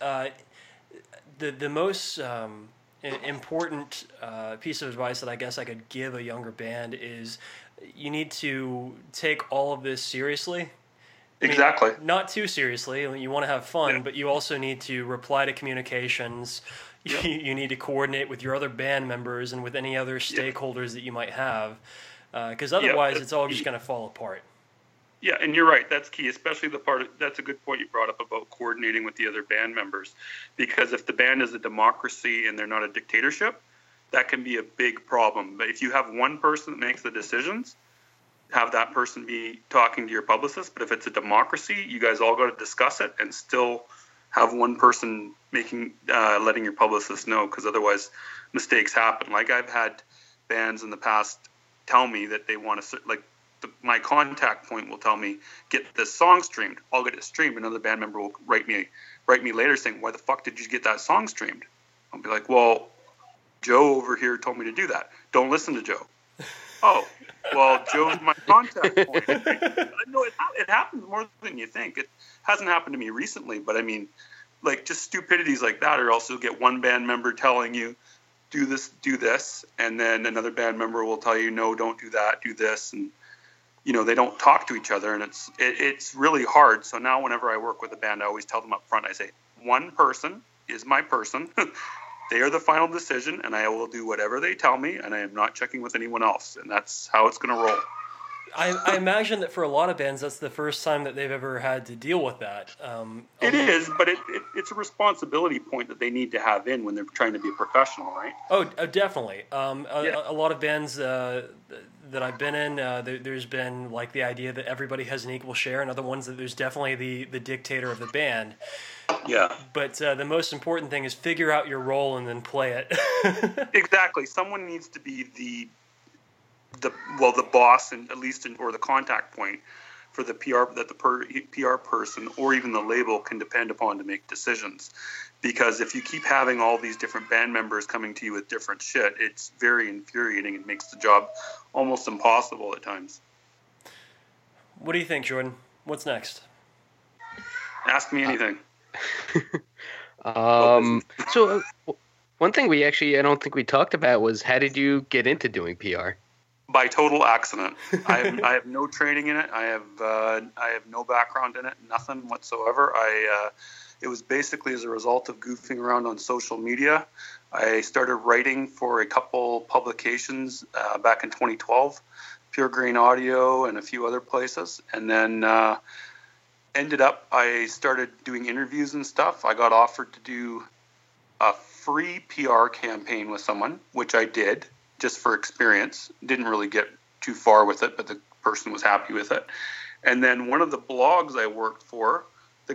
the most important piece of advice that I guess I could give a younger band is you need to take all of this seriously. Exactly. I mean, not too seriously. You want to have fun, but you also need to reply to communications. Yeah. You need to coordinate with your other band members and with any other stakeholders that you might have, because otherwise it's all just going to fall apart. Yeah, and you're right. That's key, especially that's a good point you brought up about coordinating with the other band members. Because if the band is a democracy and they're not a dictatorship, that can be a big problem. But if you have one person that makes the decisions, have that person be talking to your publicist. But if it's a democracy, you guys all got to discuss it and still have one person letting your publicist know, because otherwise mistakes happen. Like I've had bands in the past tell me that they want to, like, my contact point will tell me, get this song streamed. I'll get it streamed. Another band member will write me later saying, why the fuck did you get that song streamed? I'll be like, well, Joe over here told me to do that. Don't listen to Joe. Oh, well, Joe's my contact point. No, it happens more than you think. It hasn't happened to me recently, but I mean, like, just stupidities like that, or also get one band member telling you, do this, and then another band member will tell you, no, don't do that, do this, and they don't talk to each other, and it's really hard. So now whenever I work with a band, I always tell them up front, I say, one person is my person. They are the final decision, and I will do whatever they tell me, and I am not checking with anyone else, and that's how it's going to roll. I imagine that for a lot of bands, that's the first time that they've ever had to deal with that. It is, but it's a responsibility point that they need to have when they're trying to be a professional, right? Oh, definitely. A lot of bands that I've been in, there's been like the idea that everybody has an equal share, and other ones that there's definitely the dictator of the band. Yeah. But the most important thing is figure out your role and then play it. Exactly. Someone needs to be the boss, and at least or the contact point for the PR that the PR person or even the label can depend upon to make decisions. Because if you keep having all these different band members coming to you with different shit, it's very infuriating. It makes the job almost impossible at times. What do you think, Jordan? What's next? Ask me anything. So one thing I don't think we talked about was, how did you get into doing PR? By total accident. I have no training in it. I have no background in it, nothing whatsoever. It was basically as a result of goofing around on social media. I started writing for a couple publications back in 2012, Pure Grain Audio and a few other places, and then I started doing interviews and stuff. I got offered to do a free PR campaign with someone, which I did just for experience. Didn't really get too far with it, but the person was happy with it. And then one of the blogs I worked for, the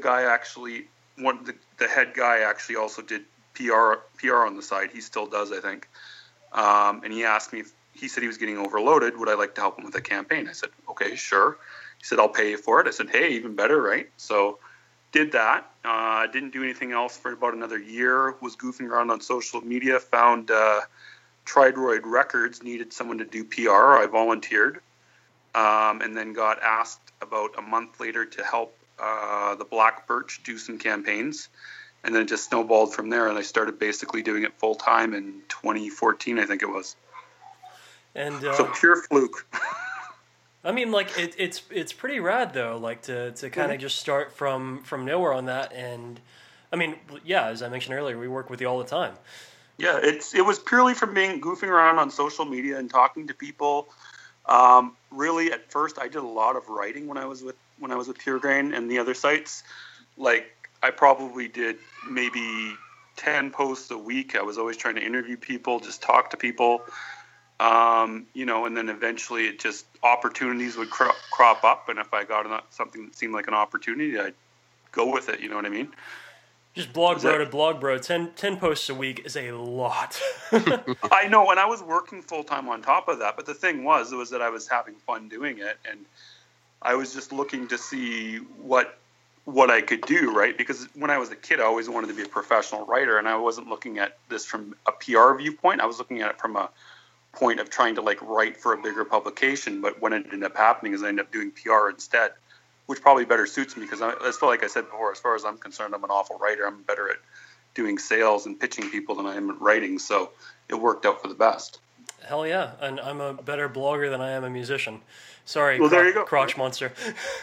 head guy actually also did PR on the side. He still does, I think. And he asked me, he said he was getting overloaded. Would I like to help him with a campaign? I said, okay, sure. He said, I'll pay you for it. I said, hey, even better, right? So did that. Didn't do anything else for about another year. Was goofing around on social media. Found Tridroid Records needed someone to do PR. I volunteered. And then got asked about a month later to help the Black Birch do some campaigns. And then it just snowballed from there. And I started basically doing it full time in 2014, I think it was. And so pure fluke. I mean, like, it's pretty rad though, like to kind of just start from nowhere on that. And I mean, yeah, as I mentioned earlier, we work with you all the time. Yeah, it was purely from goofing around on social media and talking to people. Really, at first, I did a lot of writing when I was with Pure Grain and the other sites. Like, I probably did maybe 10 posts a week. I was always trying to interview people, just talk to people. And then eventually it just, opportunities would crop up, and if I got something that seemed like an opportunity, I'd go with it, you know what I mean? Just blog bro, 10 posts a week is a lot. I know, and I was working full-time on top of that, but the thing was that I was having fun doing it, and I was just looking to see what I could do, right? Because when I was a kid, I always wanted to be a professional writer, and I wasn't looking at this from a PR viewpoint. I was looking at it from a point of trying to write for a bigger publication, but what ended up happening is I ended up doing PR instead, which probably better suits me because like I said before, as far as I'm concerned, I'm an awful writer. I'm better at doing sales and pitching people than I am at writing, so it worked out for the best. Hell yeah, and I'm a better blogger than I am a musician. Sorry, well, there you go. Crotch monster.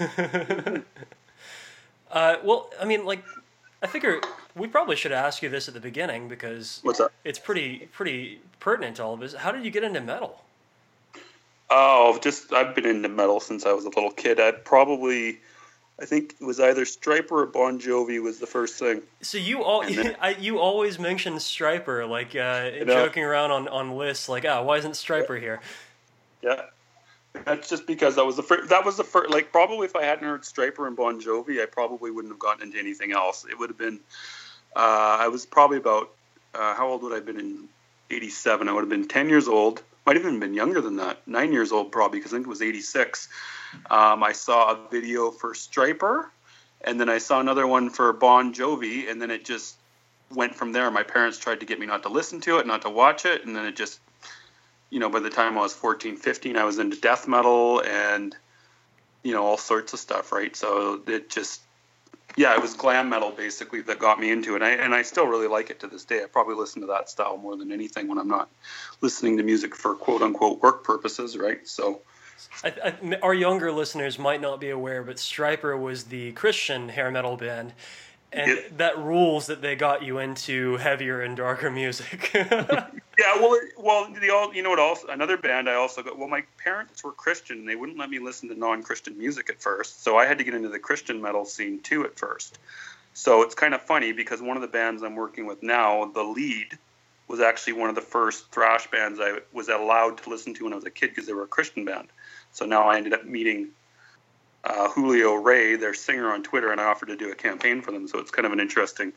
Well, I mean, I figure we probably should ask you this at the beginning because what's up? It's pretty pertinent to all of us. How did you get into metal? Oh, I've been into metal since I was a little kid. I think it was either Stryper or Bon Jovi was the first thing. So you always mention Stryper, like joking around on lists, like, why isn't Stryper here? Yeah, that's just because that was the first. Like, probably if I hadn't heard Stryper and Bon Jovi, I probably wouldn't have gotten into anything else. It would have been. I was probably about how old would I have been in '87? I would have been 10 years old. Might have even been younger than that. 9 years old probably, because I think it was '86. I saw a video for Stryper, and then I saw another one for Bon Jovi, and then it just went from there. My parents tried to get me not to listen to it, not to watch it, and then it just, by the time I was 14, 15, I was into death metal and, all sorts of stuff, right? So it just, it was glam metal basically that got me into it, and I still really like it to this day. I probably listen to that style more than anything when I'm not listening to music for quote-unquote work purposes, right? So... our younger listeners might not be aware, but Stryper was the Christian hair metal band, and that rules that they got you into heavier and darker music. Yeah, well, another band I also got. Well, my parents were Christian, and they wouldn't let me listen to non-Christian music at first, so I had to get into the Christian metal scene too at first. So it's kind of funny because one of the bands I'm working with now, the lead, was actually one of the first thrash bands I was allowed to listen to when I was a kid because they were a Christian band. So now I ended up meeting Julio Ray, their singer, on Twitter, and I offered to do a campaign for them. So it's kind of an interesting,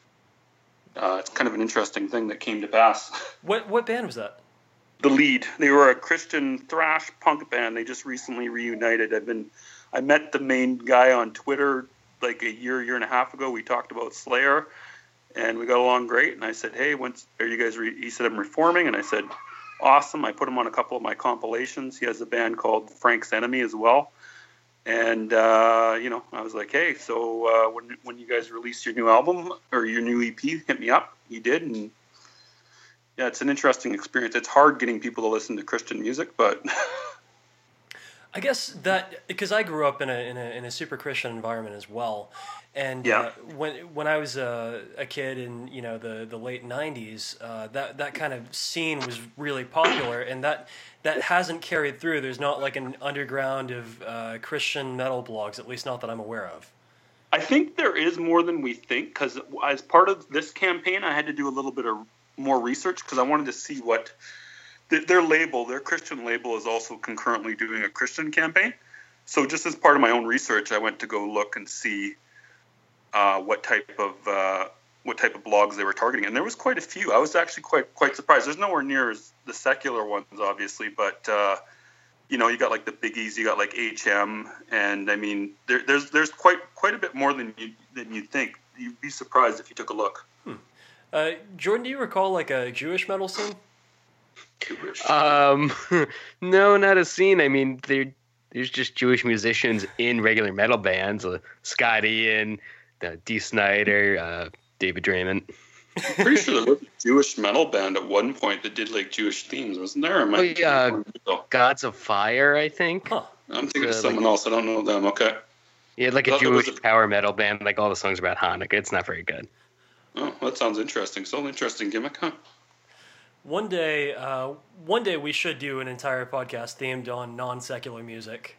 thing that came to pass. What band was that? The Lead. They were a Christian thrash punk band. They just recently reunited. I met the main guy on Twitter like a year and a half ago. We talked about Slayer, and we got along great. And I said, "Hey, when's are you guys?" He said, "I'm reforming," and I said, "Awesome." I put him on a couple of my compilations. He has a band called Frank's Enemy as well. And, I was like, "Hey, so when you guys release your new album or your new EP, hit me up." He did. And yeah, it's an interesting experience. It's hard getting people to listen to Christian music, but I guess that because I grew up in a super Christian environment as well. And when I was a kid in the late '90s, that kind of scene was really popular, and that hasn't carried through. There's not like an underground of Christian metal blogs, at least not that I'm aware of. I think there is more than we think, because as part of this campaign, I had to do a little bit of more research because I wanted to see what their Christian label is also concurrently doing a Christian campaign. So just as part of my own research, I went to go look and see what type of blogs they were targeting, and there was quite a few. I was actually quite surprised. There's nowhere near as the secular ones, obviously, but you got like the biggies, you got like HM, and I mean there's quite a bit more than you'd think. You'd be surprised if you took a look. Jordan, do you recall like a Jewish metal scene? No, not a scene. I mean, there's just Jewish musicians in regular metal bands, Scott Ian, Dee Snider, David Draymond. I'm pretty sure there was a Jewish metal band at one point that did like Jewish themes, wasn't there? Gods of Fire, I think. Huh. I'm thinking of someone else. I don't know them. Okay. Yeah, like a Jewish power metal band. Like all the songs about Hanukkah. It's not very good. Oh, that sounds interesting. So interesting gimmick, huh? One day we should do an entire podcast themed on non-secular music.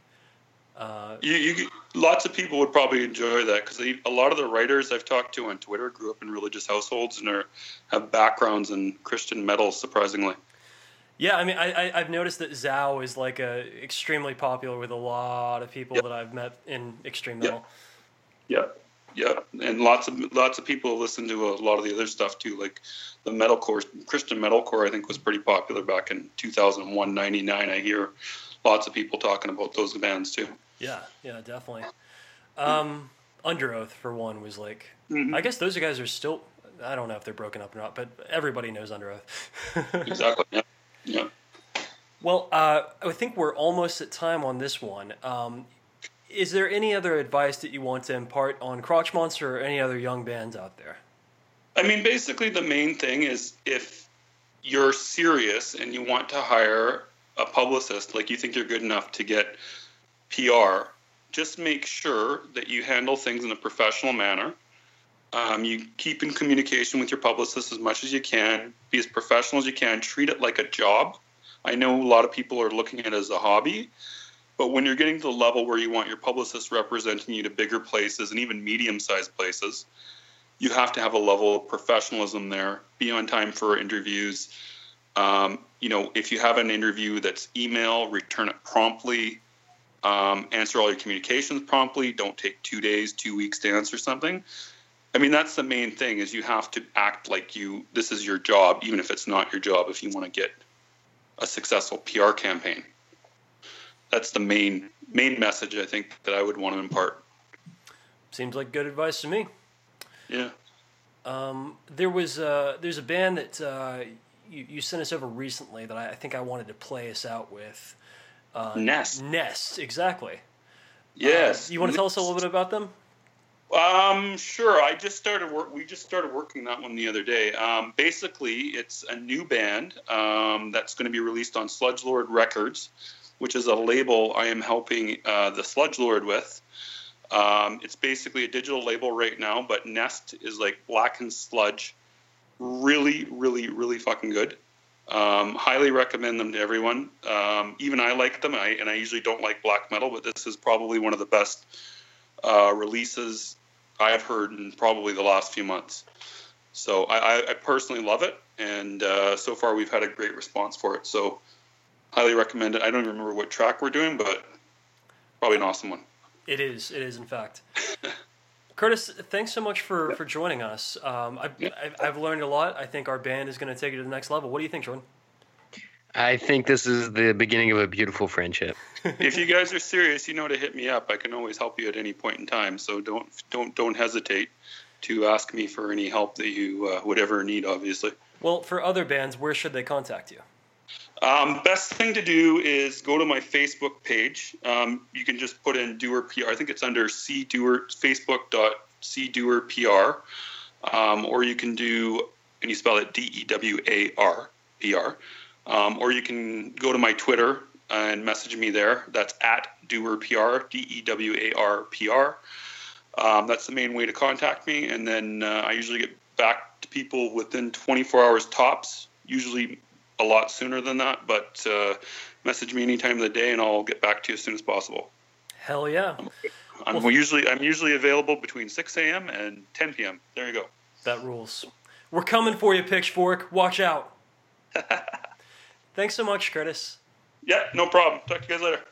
Lots of people would probably enjoy that because a lot of the writers I've talked to on Twitter grew up in religious households and have backgrounds in Christian metal, surprisingly. Yeah, I mean, I've noticed that Zao is like extremely popular with a lot of people that I've met in extreme metal. Yeah, and lots of people listen to a lot of the other stuff too, like the metalcore, Christian metalcore. I think was pretty popular back in 2001, 99. I hear lots of people talking about those bands too. Yeah, definitely. Under Oath, for one, was like, I guess those guys are still, I don't know if they're broken up or not, but everybody knows Under Oath. Exactly, yeah. Well, I think we're almost at time on this one. Is there any other advice that you want to impart on Crotch Monster or any other young bands out there? I mean, basically the main thing is if you're serious and you want to hire a publicist, like you think you're good enough to get PR, just make sure that you handle things in a professional manner. You keep in communication with your publicist as much as you can. Be as professional as you can. Treat it like a job. I know a lot of people are looking at it as a hobby, but when you're getting to the level where you want your publicist representing you to bigger places and even medium-sized places, you have to have a level of professionalism there, be on time for interviews. If you have an interview that's email, return it promptly, answer all your communications promptly, don't take 2 days, 2 weeks to answer something. I mean, that's the main thing, is you have to act like this is your job, even if it's not your job, if you want to get a successful PR campaign. That's the main message, I think, that I would want to impart. Seems like good advice to me. Yeah. There's a band that you sent us over recently that I think I wanted to play us out with. Nest. Nest, exactly. Yes. You want to tell us a little bit about them? Sure. We just started working that one the other day. Basically, it's a new band that's going to be released on Sludge Lord Records, which is a label I am helping the Sludge Lord with. It's basically a digital label right now, but Nest is like blackened sludge. Really, really, really fucking good. Highly recommend them to everyone. Even I like them, and I usually don't like black metal, but this is probably one of the best releases I've heard in probably the last few months. So I personally love it, and so far we've had a great response for it. So highly recommend it. I don't even remember what track we're doing, but probably an awesome one. It is in fact. Curtis, thanks so much for joining us. I've learned a lot. I think our band is going to take it to the next level. What do you think, Jordan? I think this is the beginning of a beautiful friendship. If you guys are serious, you know to hit me up. I can always help you at any point in time. So don't hesitate to ask me for any help that you would ever need, obviously. Well, for other bands, where should they contact you? Best thing to do is go to my Facebook page. You can just put in Dewar PR. I think it's under facebook.cdewarpr. Or you can do, and you spell it DEWAR PR. Or you can go to my Twitter and message me there. That's at DewarPR, DEWARPR. That's the main way to contact me. And then I usually get back to people within 24 hours tops, usually a lot sooner than that. But message me any time of the day and I'll get back to you as soon as possible. Hell yeah. I'm usually available between 6 a.m. and 10 p.m. There you go. That rules. We're coming for you, Pitchfork. Watch out. Thanks so much, Curtis. Yeah, no problem. Talk to you guys later.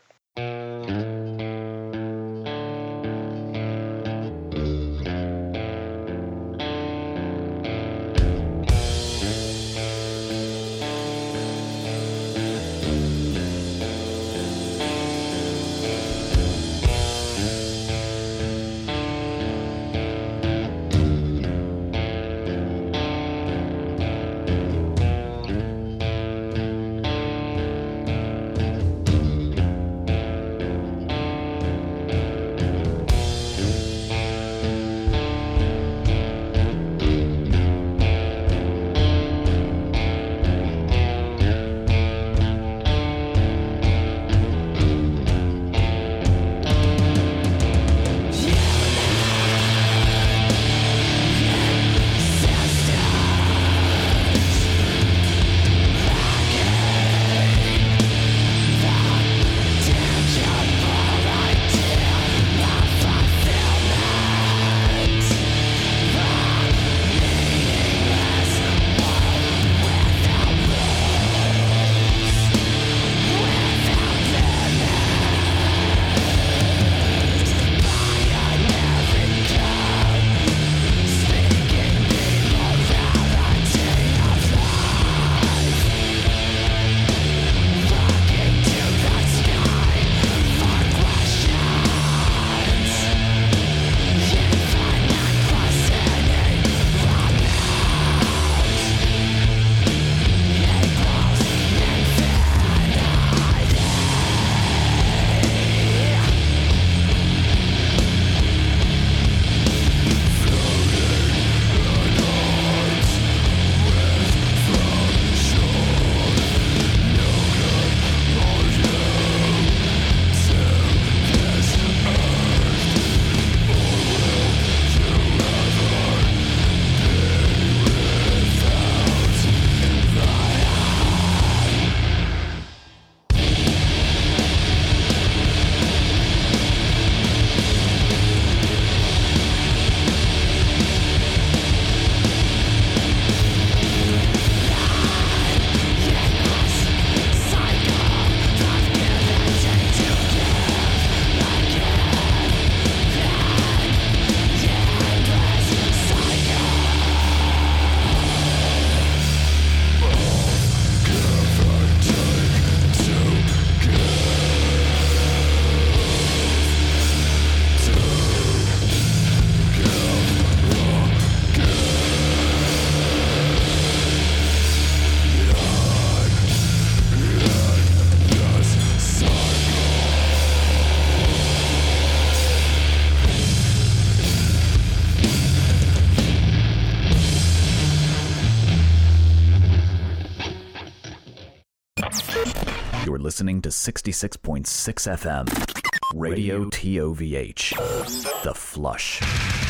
listening to 66.6 FM. Radio TOVH. The Flush.